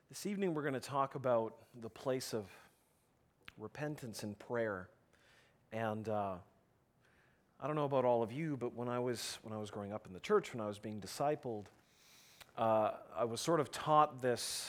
This evening we're going to talk about the place of repentance and prayer. And I don't know about all of you, but when I was growing up in the church, when I was being discipled, I was sort of taught this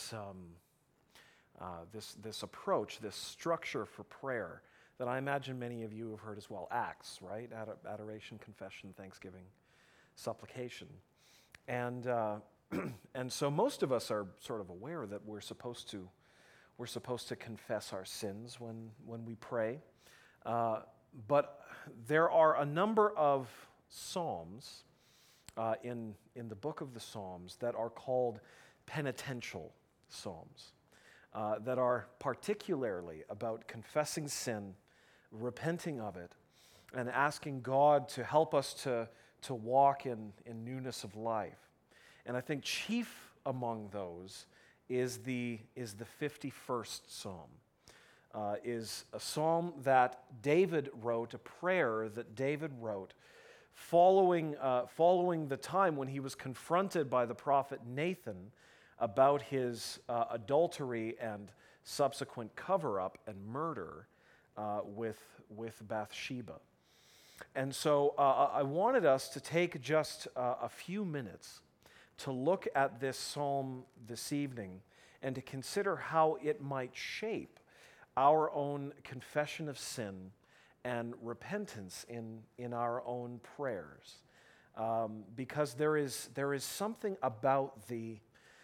approach, this structure for prayer that I imagine many of you have heard as well. Acts, right? Adoration, confession, thanksgiving, supplication. And and so most of us are sort of aware that we're supposed to confess our sins when we pray. But there are a number of psalms in the book of the Psalms that are called penitential psalms, that are particularly about confessing sin, repenting of it, and asking God to help us to walk in newness of life. And I think chief among those is the 51st Psalm. Is a psalm that David wrote, a prayer that David wrote following the time when he was confronted by the prophet Nathan about his adultery and subsequent cover-up and murder with Bathsheba. And so I wanted us to take just a few minutes to look at this psalm this evening and to consider how it might shape our own confession of sin and repentance in our own prayers. Because there is something about the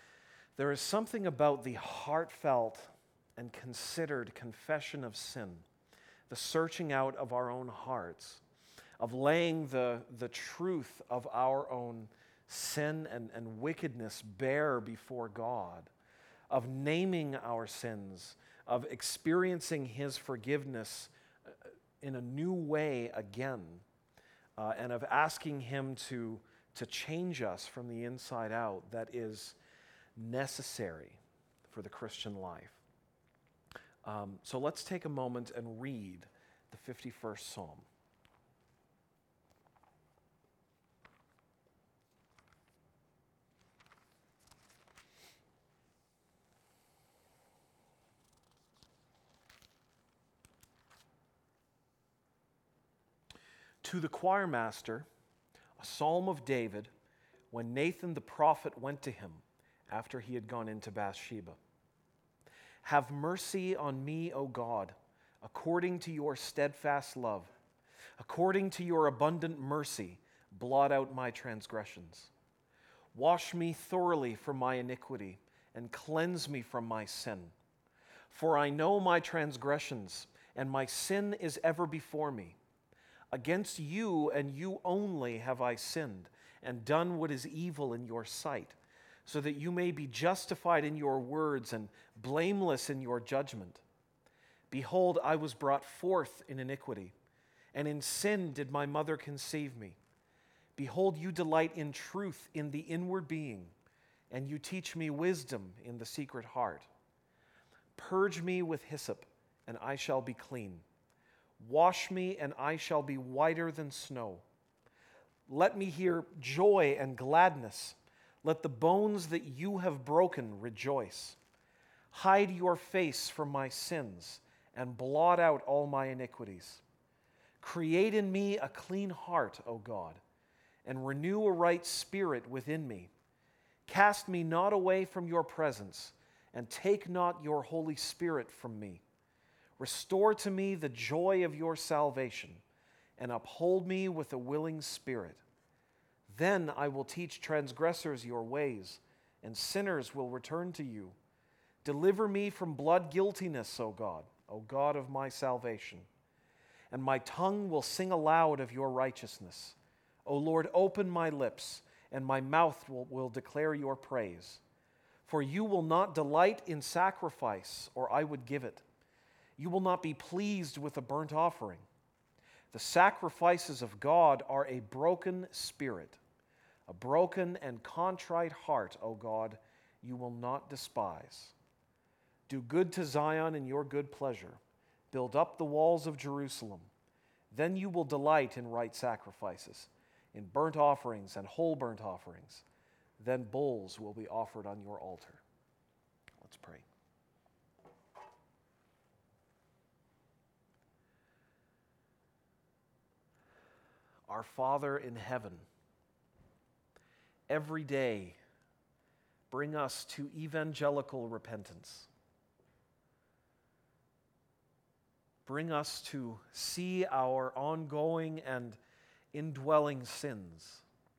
heartfelt and considered confession of sin, the searching out of our own hearts, of laying the truth of our own sin and wickedness bare before God, of naming our sins, of experiencing His forgiveness in a new way again, and of asking Him to change us from the inside out, that is necessary for the Christian life. So let's take a moment and read the 51st Psalm. To the choir master, a psalm of David, when Nathan the prophet went to him after he had gone into Bathsheba. Have mercy on me, O God, according to your steadfast love. According to your abundant mercy, blot out my transgressions. Wash me thoroughly from my iniquity and cleanse me from my sin. For I know my transgressions, and my sin is ever before me. Against you and you only have I sinned and done what is evil in your sight, so that you may be justified in your words and blameless in your judgment. Behold, I was brought forth in iniquity, and in sin did my mother conceive me. Behold, you delight in truth in the inward being, and you teach me wisdom in the secret heart. Purge me with hyssop, and I shall be clean. Wash me, and I shall be whiter than snow. Let me hear joy and gladness. Let the bones that you have broken rejoice. Hide your face from my sins, and blot out all my iniquities. Create in me a clean heart, O God, and renew a right spirit within me. Cast me not away from your presence, and take not your Holy Spirit from me. Restore to me the joy of your salvation, and uphold me with a willing spirit. Then I will teach transgressors your ways, and sinners will return to you. Deliver me from blood guiltiness, O God of my salvation. And my tongue will sing aloud of your righteousness. O Lord, open my lips, and my mouth will declare your praise. For you will not delight in sacrifice, or I would give it. You will not be pleased with a burnt offering. The sacrifices of God are a broken spirit, a broken and contrite heart, O God, you will not despise. Do good to Zion in your good pleasure. Build up the walls of Jerusalem. Then you will delight in right sacrifices, in burnt offerings and whole burnt offerings. Then bulls will be offered on your altar. Let's pray. Our Father in heaven, every day bring us to evangelical repentance. Bring us to see our ongoing and indwelling sins.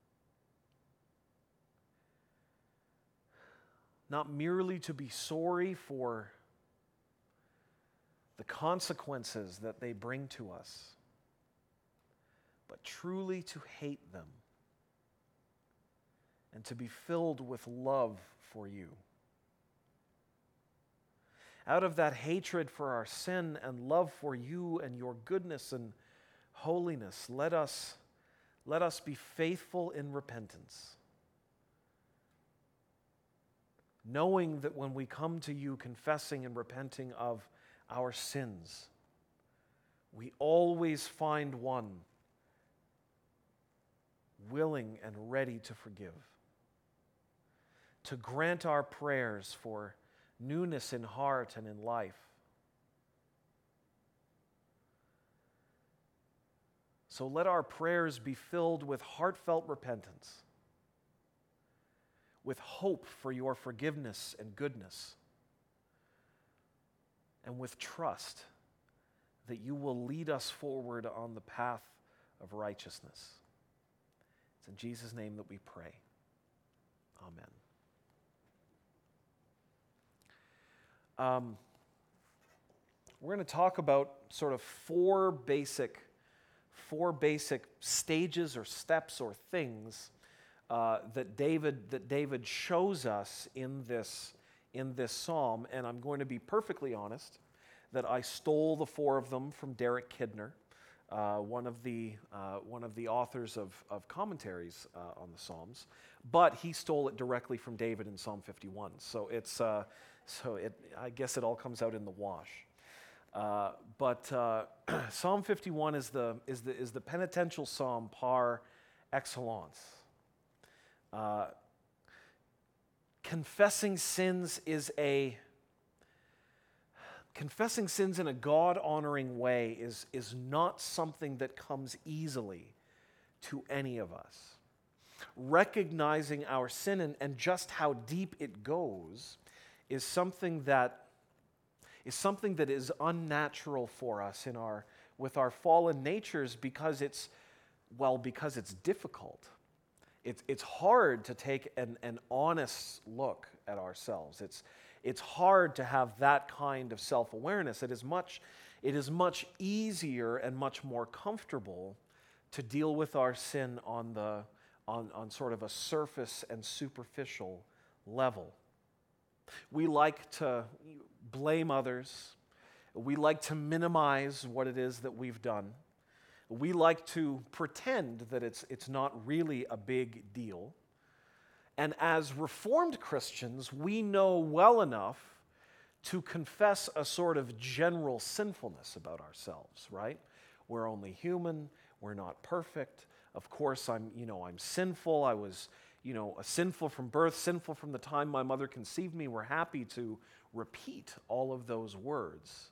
Not merely to be sorry for the consequences that they bring to us, but truly to hate them and to be filled with love for you. Out of that hatred for our sin and love for you and your goodness and holiness, let us be faithful in repentance, knowing that when we come to you confessing and repenting of our sins, we always find one willing and ready to forgive, to grant our prayers for newness in heart and in life. So let our prayers be filled with heartfelt repentance, with hope for your forgiveness and goodness, and with trust that you will lead us forward on the path of righteousness. It's in Jesus' name that we pray. Amen. We're going to talk about sort of four basic stages or steps or things that David shows us in this psalm, and I'm going to be perfectly honest that I stole the four of them from Derek Kidner, one of the authors of commentaries on the Psalms, but he stole it directly from David in Psalm 51. So I guess it all comes out in the wash. But Psalm 51 is the penitential psalm par excellence. Confessing sins in a God-honoring way is not something that comes easily to any of us. Recognizing our sin and just how deep it goes is something that is unnatural for us with our fallen natures because it's difficult. It's hard to take an honest look at ourselves. It's hard to have that kind of self-awareness. It is much easier and much more comfortable to deal with our sin on sort of a surface and superficial level. We like to blame others. We like to minimize what it is that we've done. We like to pretend that it's not really a big deal. And as Reformed Christians, we know well enough to confess a sort of general sinfulness about ourselves, right? We're only human. We're not perfect. Of course, I'm sinful. I was, sinful from birth, sinful from the time my mother conceived me. We're happy to repeat all of those words.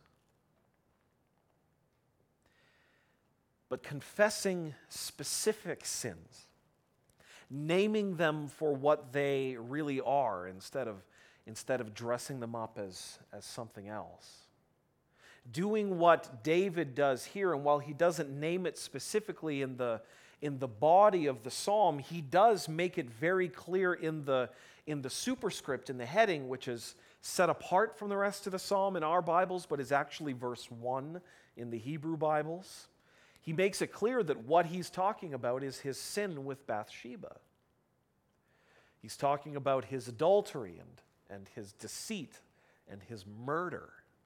But confessing specific sins, naming them for what they really are instead of dressing them up as something else. Doing what David does here, and while he doesn't name it specifically in the body of the psalm, he does make it very clear in the superscript, in the heading, which is set apart from the rest of the psalm in our Bibles, but is actually verse 1 in the Hebrew Bibles. He makes it clear that what he's talking about is his sin with Bathsheba. He's talking about his adultery and his deceit and his murder.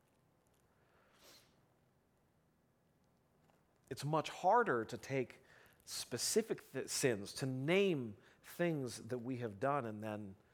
It's much harder to take specific sins, to name things that we have done and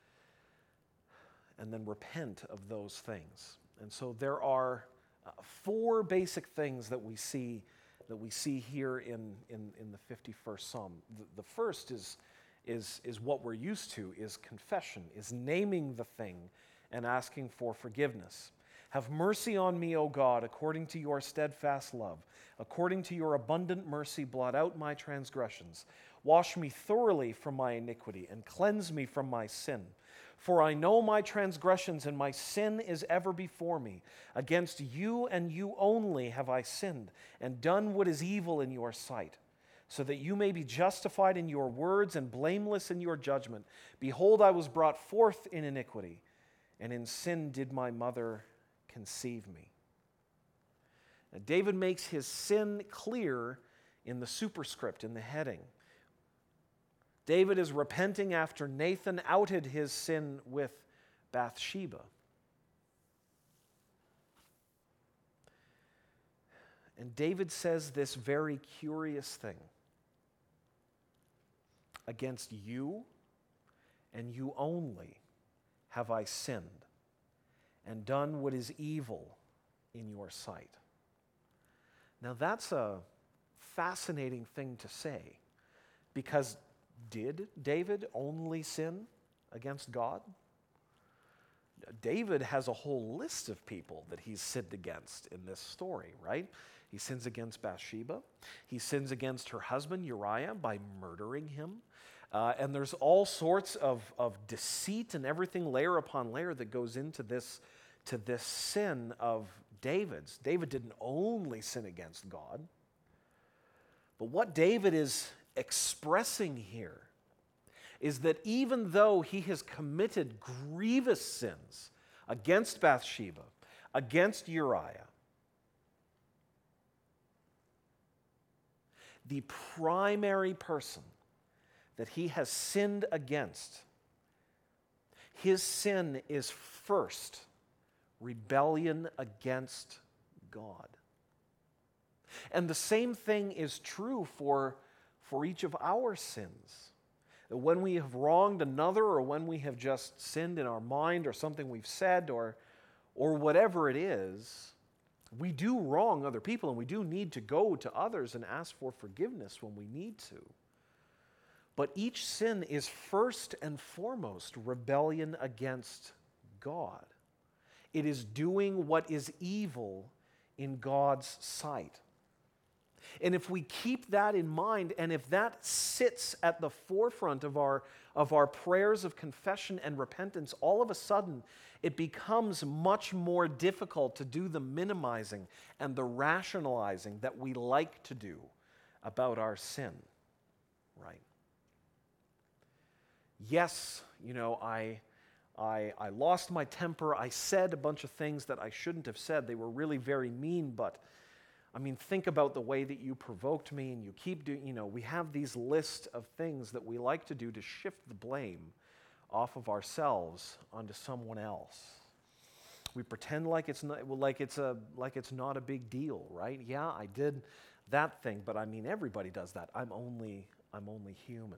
then repent of those things. And so there are four basic things that we see here in the 51st Psalm. The first is what we're used to, is confession, is naming the thing and asking for forgiveness. Have mercy on me, O God, according to your steadfast love. According to your abundant mercy, blot out my transgressions. Wash me thoroughly from my iniquity and cleanse me from my sin. For I know my transgressions, and my sin is ever before me. Against you and you only have I sinned, and done what is evil in your sight, so that you may be justified in your words and blameless in your judgment. Behold, I was brought forth in iniquity, and in sin did my mother conceive me. Now, David makes his sin clear in the superscript, in the heading. David is repenting after Nathan outed his sin with Bathsheba. And David says this very curious thing. Against you and you only have I sinned and done what is evil in your sight. Now that's a fascinating thing to say, because did David only sin against God? David has a whole list of people that he's sinned against in this story, right? He sins against Bathsheba. He sins against her husband Uriah by murdering him. And there's all sorts of deceit and everything, layer upon layer, that goes into this sin of David's. David didn't only sin against God. But what David is expressing here is that even though he has committed grievous sins against Bathsheba, against Uriah, the primary person that he has sinned against, his sin is first rebellion against God. And the same thing is true for each of our sins. When we have wronged another, or when we have just sinned in our mind, or something we've said, or whatever it is, we do wrong other people, and we do need to go to others and ask for forgiveness when we need to. But each sin is first and foremost rebellion against God. It is doing what is evil in God's sight. And if we keep that in mind, and if that sits at the forefront of our prayers of confession and repentance, all of a sudden it becomes much more difficult to do the minimizing and the rationalizing that we like to do about our sin, right? Yes, I lost my temper. I said a bunch of things that I shouldn't have said. They were really very mean, but think about the way that you provoked me, and you keep doing, we have these lists of things that we like to do to shift the blame off of ourselves onto someone else. We pretend like it's not a big deal, right? Yeah, I did that thing, but everybody does that. I'm only human.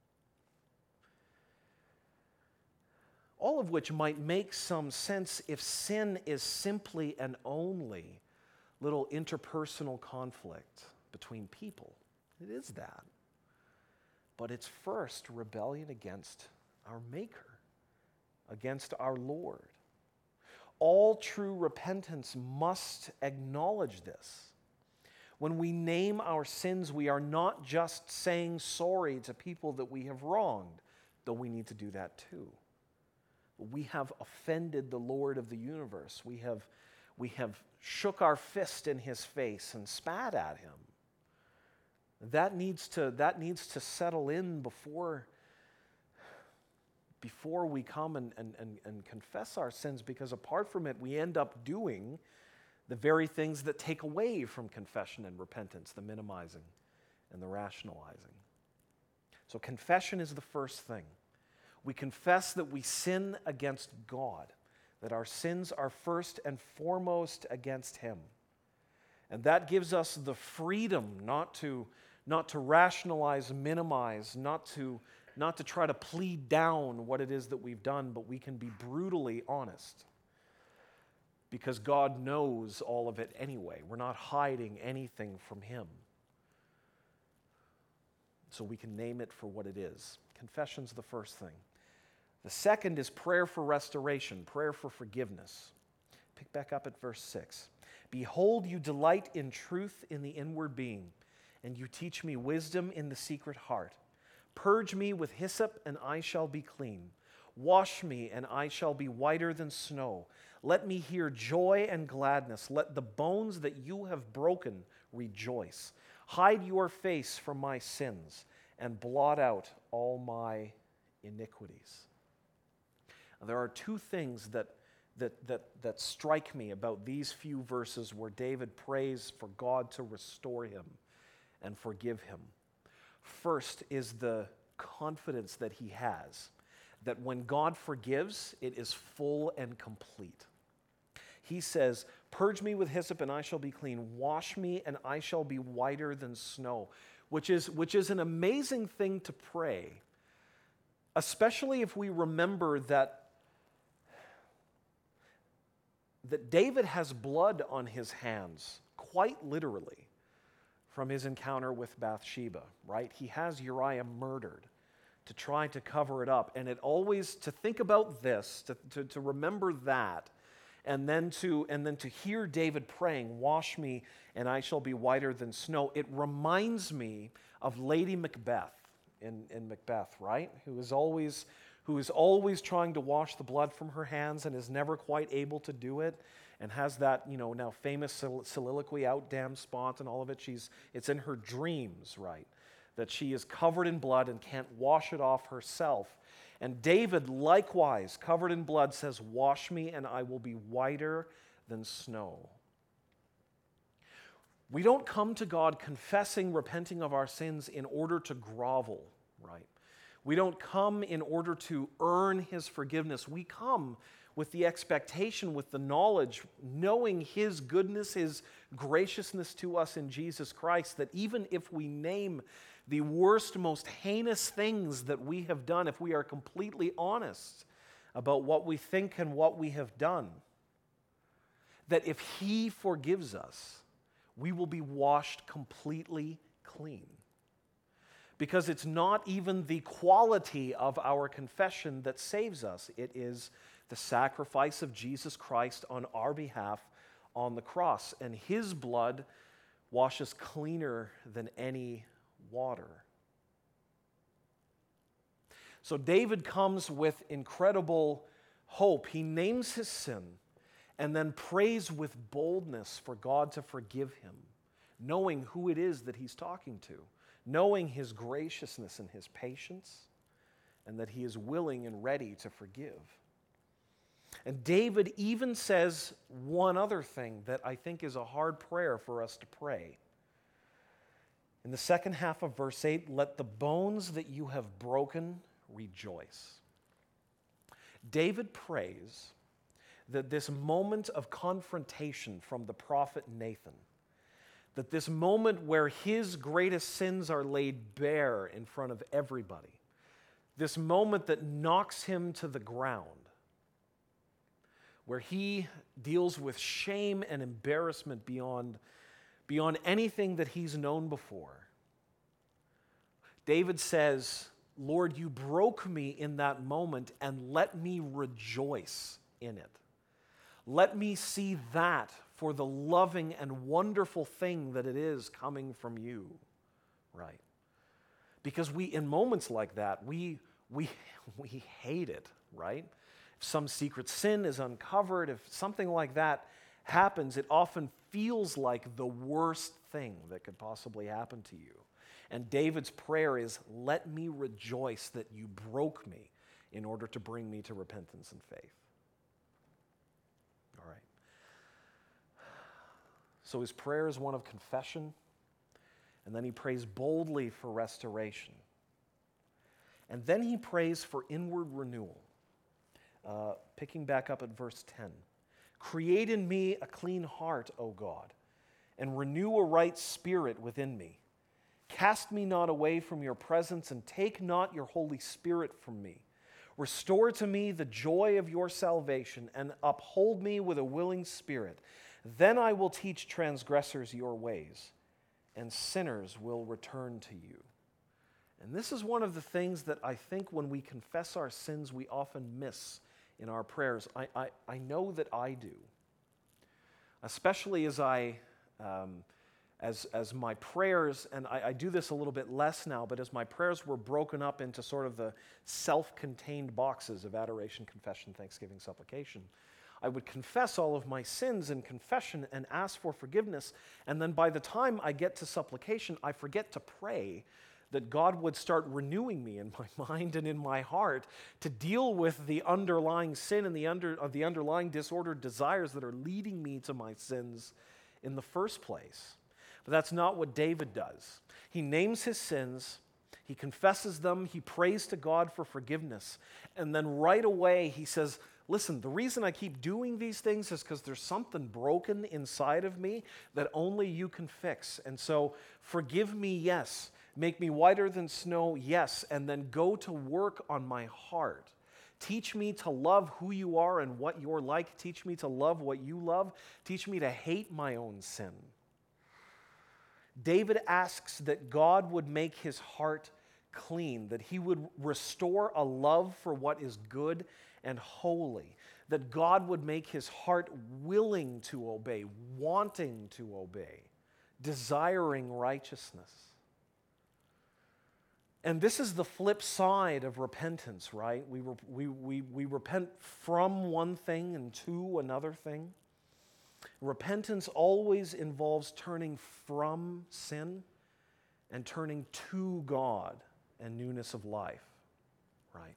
All of which might make some sense if sin is simply and only little interpersonal conflict between people. It is that. But it's first rebellion against our Maker, against our Lord. All true repentance must acknowledge this. When we name our sins, we are not just saying sorry to people that we have wronged, though we need to do that too. We have offended the Lord of the universe. We have shook our fist in his face and spat at him. That needs to settle in before we come and confess our sins, because apart from it, we end up doing the very things that take away from confession and repentance, the minimizing and the rationalizing. So confession is the first thing. We confess that we sin against God, that our sins are first and foremost against him. And that gives us the freedom not to rationalize, minimize, not to try to plead down what it is that we've done, but we can be brutally honest. Because God knows all of it anyway. We're not hiding anything from him. So we can name it for what it is. Confession's the first thing. The second is prayer for restoration, prayer for forgiveness. Pick back up at verse 6. Behold, you delight in truth in the inward being, and you teach me wisdom in the secret heart. Purge me with hyssop, and I shall be clean. Wash me, and I shall be whiter than snow. Let me hear joy and gladness. Let the bones that you have broken rejoice. Hide your face from my sins, and blot out all my iniquities. Now, there are two things that strike me about these few verses where David prays for God to restore him and forgive him. First is the confidence that he has that when God forgives, it is full and complete. He says, purge me with hyssop and I shall be clean. Wash me and I shall be whiter than snow, which is an amazing thing to pray, especially if we remember that David has blood on his hands, quite literally, from his encounter with Bathsheba, right? He has Uriah murdered to try to cover it up. And it always, to think about this, to remember that, and then to hear David praying, wash me and I shall be whiter than snow, it reminds me of Lady Macbeth in Macbeth, right? Who is always trying to wash the blood from her hands and is never quite able to do it, and has that, now famous soliloquy, out damn spot and all of it. It's in her dreams, right? That she is covered in blood and can't wash it off herself. And David, likewise, covered in blood, says, wash me and I will be whiter than snow. We don't come to God confessing, repenting of our sins in order to grovel, right? We don't come in order to earn his forgiveness. We come with the expectation, with the knowledge, knowing his goodness, his graciousness to us in Jesus Christ, that even if we name the worst, most heinous things that we have done, if we are completely honest about what we think and what we have done, that if he forgives us, we will be washed completely clean. Because it's not even the quality of our confession that saves us. It is the sacrifice of Jesus Christ on our behalf on the cross. And his blood washes cleaner than any water. So David comes with incredible hope. He names his sin and then prays with boldness for God to forgive him, knowing who it is that he's talking to, knowing his graciousness and his patience, and that he is willing and ready to forgive. And David even says one other thing that I think is a hard prayer for us to pray. In the second half of verse 8, let the bones that you have broken rejoice. David prays that this moment of confrontation from the prophet Nathan, that this moment where his greatest sins are laid bare in front of everybody, this moment that knocks him to the ground, where he deals with shame and embarrassment beyond anything that he's known before. David says, Lord, you broke me in that moment, and let me rejoice in it. Let me see that for the loving and wonderful thing that it is coming from you, right? Because in moments like that, we hate it, right? If some secret sin is uncovered, if something like that happens, it often feels like the worst thing that could possibly happen to you. And David's prayer is, let me rejoice that you broke me in order to bring me to repentance and faith. All right. So his prayer is one of confession, and then he prays boldly for restoration. And then he prays for inward renewal. Picking back up at verse 10. Create in me a clean heart, O God, and renew a right spirit within me. Cast me not away from your presence, and take not your Holy Spirit from me. Restore to me the joy of your salvation, and uphold me with a willing spirit. Then I will teach transgressors your ways, and sinners will return to you. And this is one of the things that I think when we confess our sins, we often miss in our prayers. I know that I do. Especially as as my prayers, and I do this a little bit less now, but as my prayers were broken up into sort of the self-contained boxes of adoration, confession, thanksgiving, supplication, I would confess all of my sins in confession and ask for forgiveness, and then by the time I get to supplication, I forget to pray that God would start renewing me in my mind and in my heart to deal with the underlying sin and the underlying disordered desires that are leading me to my sins in the first place. But that's not what David does. He names his sins, he confesses them, he prays to God for forgiveness, and then right away he says, listen, the reason I keep doing these things is because there's something broken inside of me that only you can fix. And so forgive me, yes. Make me whiter than snow, yes. And then go to work on my heart. Teach me to love who you are and what you're like. Teach me to love what you love. Teach me to hate my own sin. David asks that God would make his heart clean, that he would restore a love for what is good and holy, that God would make his heart willing to obey, wanting to obey, desiring righteousness. And this is the flip side of repentance, right? We repent from one thing and to another thing. Repentance always involves turning from sin and turning to God and newness of life, right?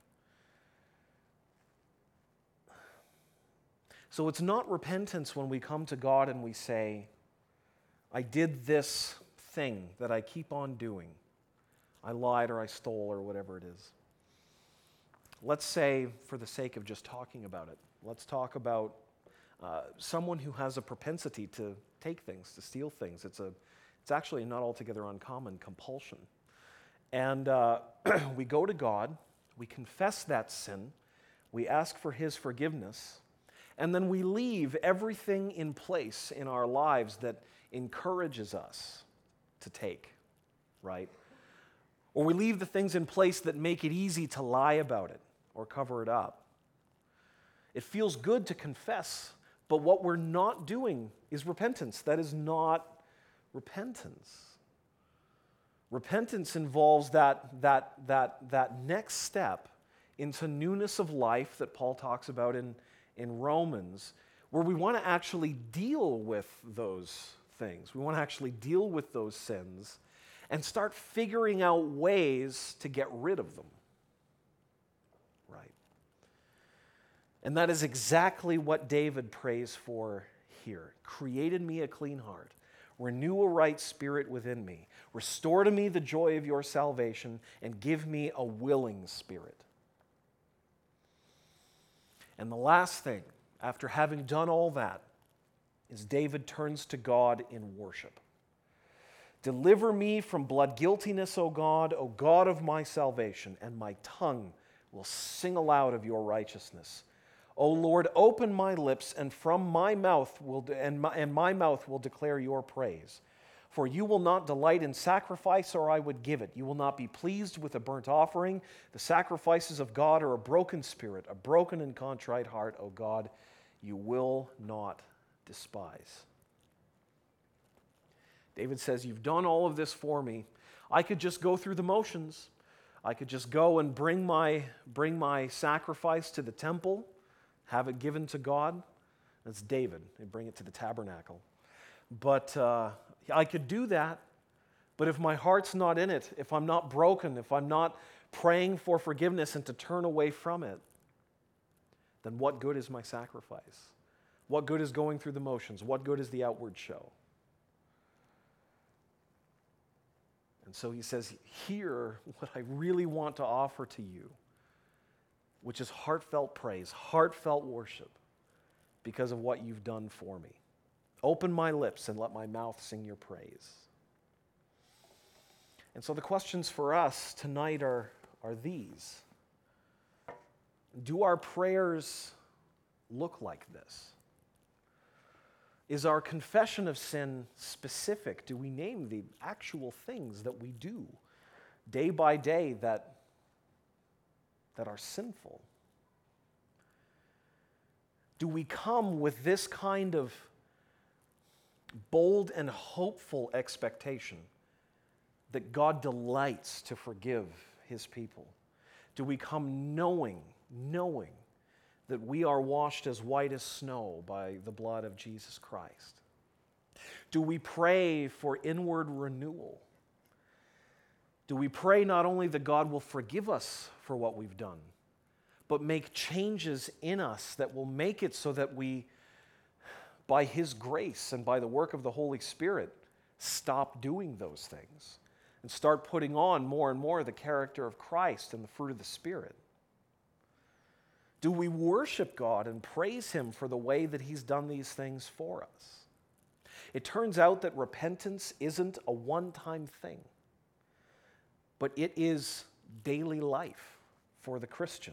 So it's not repentance when we come to God and we say, I did this thing that I keep on doing. I lied or I stole or whatever it is. Let's say, for the sake of just talking about it, let's talk about someone who has a propensity to take things, to steal things. It's actually not altogether uncommon compulsion. And we go to God, we confess that sin, we ask for his forgiveness, and then we leave everything in place in our lives that encourages us to take, right? Or we leave the things in place that make it easy to lie about it or cover it up. It feels good to confess, but what we're not doing is repentance. That is not repentance. Repentance involves that next step into newness of life that Paul talks about in Romans, where we want to actually deal with those things. We want to actually deal with those sins and start figuring out ways to get rid of them. Right? And that is exactly what David prays for here. Create in me a clean heart. Renew a right spirit within me. Restore to me the joy of your salvation and give me a willing spirit. And the last thing, after having done all that, is David turns to God in worship. Deliver me from blood guiltiness, O God of my salvation, and my tongue will sing aloud of your righteousness. O Lord, open my lips, and from my mouth my mouth will declare your praise. For you will not delight in sacrifice, or I would give it. You will not be pleased with a burnt offering. The sacrifices of God are a broken spirit, a broken and contrite heart, O God, you will not despise. David says, you've done all of this for me. I could just go through the motions. I could just go and bring my sacrifice to the temple, have it given to God. That's David. They bring it to the tabernacle. But I could do that. But if my heart's not in it, if I'm not broken, if I'm not praying for forgiveness and to turn away from it, then what good is my sacrifice? What good is going through the motions? What good is the outward show? And so he says, hear what I really want to offer to you, which is heartfelt praise, heartfelt worship, because of what you've done for me. Open my lips and let my mouth sing your praise. And so the questions for us tonight are these. Do our prayers look like this? Is our confession of sin specific? Do we name the actual things that we do day by day that are sinful? Do we come with this kind of bold and hopeful expectation that God delights to forgive his people? Do we come knowing that we are washed as white as snow by the blood of Jesus Christ? Do we pray for inward renewal? Do we pray not only that God will forgive us for what we've done, but make changes in us that will make it so that we, by his grace and by the work of the Holy Spirit, stop doing those things and start putting on more and more the character of Christ and the fruit of the Spirit? Do we worship God and praise him for the way that he's done these things for us? It turns out that repentance isn't a one-time thing, but it is daily life for the Christian.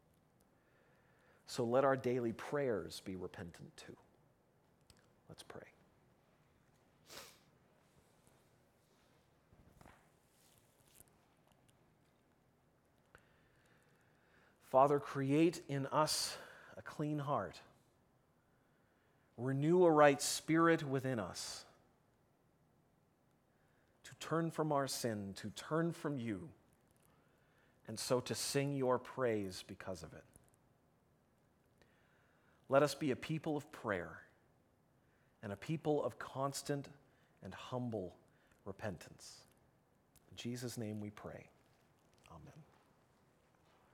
So let our daily prayers be repentant too. Let's pray. Father, create in us a clean heart. Renew a right spirit within us to turn from our sin, to turn from you, and so to sing your praise because of it. Let us be a people of prayer and a people of constant and humble repentance. In Jesus' name we pray.